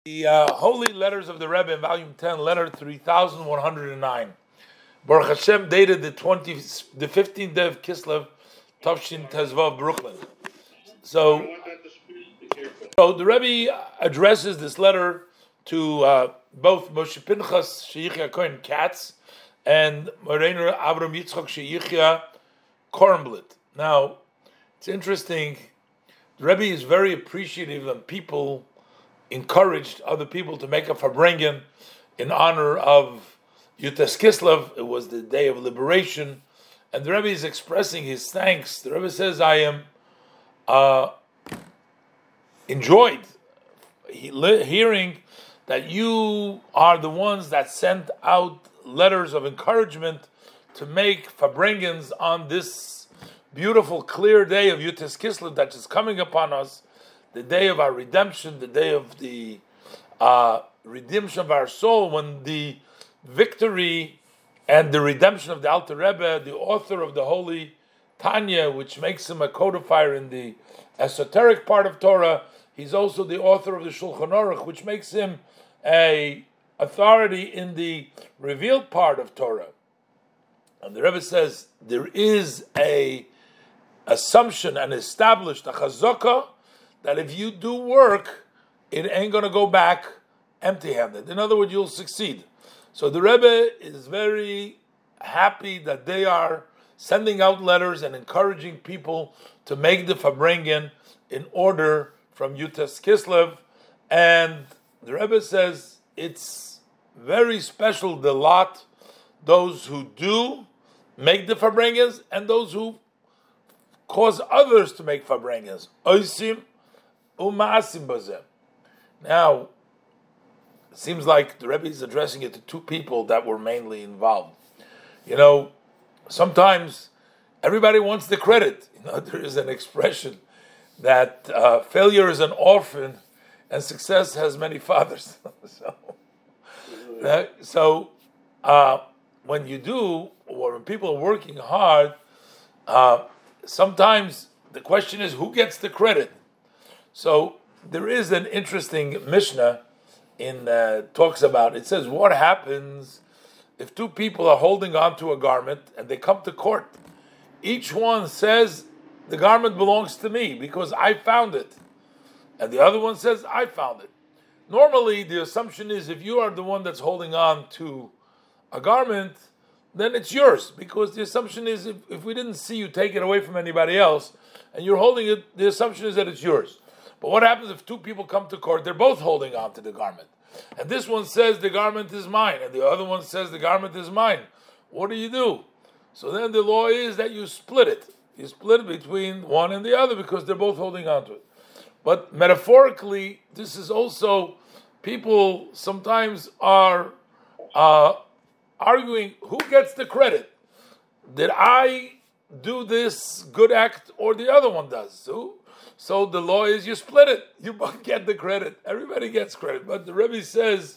The Holy Letters of the Rebbe, in Volume 10, Letter 3109. Baruch Hashem, dated the 15th day of Kislev, Tavshin Tezvav, Brooklyn. So the Rebbe addresses this letter to both Moshe Pinchas Sheyichya Cohen Katz and Moreiner Avram Yitzchok Sheyichya Kornblit. Now, it's interesting. The Rebbe is very appreciative of people encouraged other people to make a farbrengen in honor of Yutes Kislev. It was the day of liberation, and the Rebbe is expressing his thanks. The Rebbe says, I am enjoyed hearing that you are the ones that sent out letters of encouragement to make farbrengens on this beautiful, clear day of Yutes Kislev that is coming upon us, the day of our redemption, the day of the redemption of our soul, when the victory and the redemption of the Alter Rebbe, the author of the Holy Tanya, which makes him a codifier in the esoteric part of Torah, he's also the author of the Shulchan Aruch, which makes him a authority in the revealed part of Torah. And the Rebbe says there is a assumption and established a chazakah that if you do work, it ain't going to go back empty-handed. In other words, you'll succeed. So the Rebbe is very happy that they are sending out letters and encouraging people to make the farbrengen in order from Yutes Kislev. And the Rebbe says it's very special, the lot, those who do make the farbrengens and those who cause others to make farbrengens. Oisim Umaasim bazeh. Now, it seems like the Rebbe is addressing it to two people that were mainly involved. You know, sometimes everybody wants the credit. There is an expression that failure is an orphan and success has many fathers. So when you do, or when people are working hard, sometimes the question is who gets the credit. So there is an interesting Mishnah in talks about. It says, what happens if two people are holding on to a garment and they come to court? Each one says the garment belongs to me because I found it, and the other one says I found it. Normally, the assumption is if you are the one that's holding on to a garment, then it's yours, because the assumption is if we didn't see you take it away from anybody else and you're holding it, the assumption is that it's yours. But what happens if two people come to court, they're both holding on to the garment, and this one says the garment is mine and the other one says the garment is mine? What do? So then the law is that you split it. You split it between one and the other because they're both holding on to it. But metaphorically, this is also, people sometimes are arguing who gets the credit. Did I do this good act or the other one does? So the law is you split it. You both get the credit. Everybody gets credit. But the Rebbe says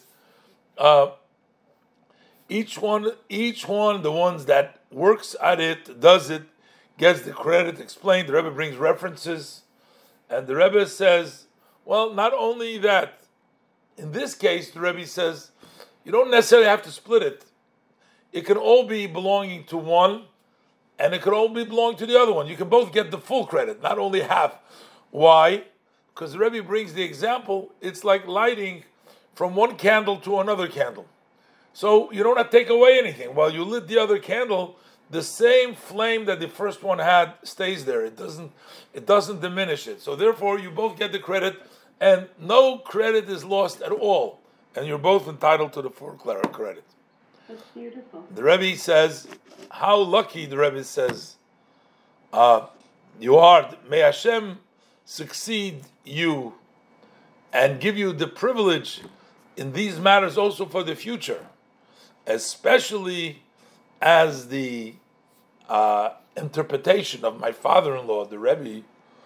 each one, the ones that works at it, does it, gets the credit. Explained. The Rebbe brings references. And the Rebbe says, well, not only that, in this case, the Rebbe says, you don't necessarily have to split it. It can all be belonging to one, and it could all be belonging to the other one. You can both get the full credit, not only half. Why? Because the Rebbe brings the example, it's like lighting from one candle to another candle. So you don't have to take away anything. While you lit the other candle, the same flame that the first one had stays there. It doesn't diminish it. So therefore, you both get the credit, and no credit is lost at all. And you're both entitled to the full credit. That's beautiful. The Rebbe says, how lucky, the Rebbe says, you are. May Hashem succeed you and give you the privilege in these matters also for the future, especially as the interpretation of my father-in-law, the Rebbe,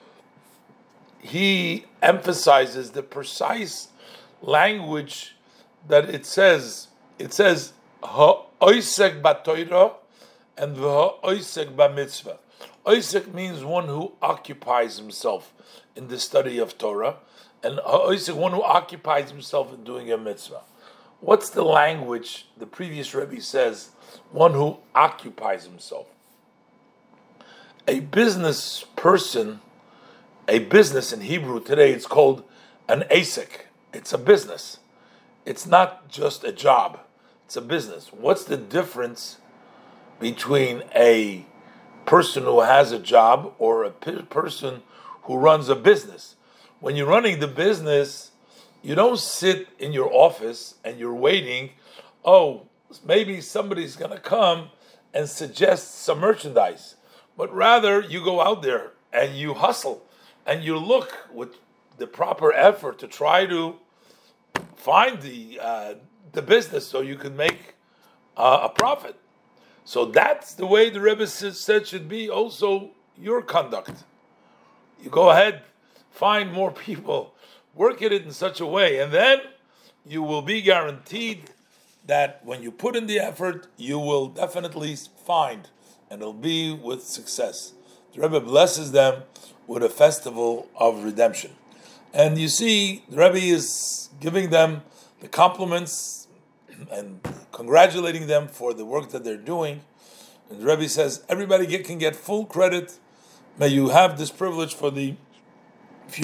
he emphasizes the precise language that it says ha'oisek ba'Torah and ha'oisek ba'mitzvah. Oisek means one who occupies himself in the study of Torah, and one who occupies himself in doing a mitzvah. What's the language the previous Rebbe says? One who occupies himself. A business person, a business in Hebrew today, it's called an asik. It's a business. It's not just a job. It's a business. What's the difference between a person who has a job or a person who runs a business? When you're running the business, you don't sit in your office and you're waiting, oh, maybe somebody's going to come and suggest some merchandise. But rather, you go out there and you hustle and you look with the proper effort to try to find the business so you can make a profit. So that's the way the Rebbe said should be also your conduct. You go ahead, find more people, work at it in such a way, and then you will be guaranteed that when you put in the effort, you will definitely find, and it'll be with success. The Rebbe blesses them with a festival of redemption. And you see, the Rebbe is giving them the compliments and congratulating them for the work that they're doing. And the Rebbe says, everybody can get full credit. May you have this privilege for the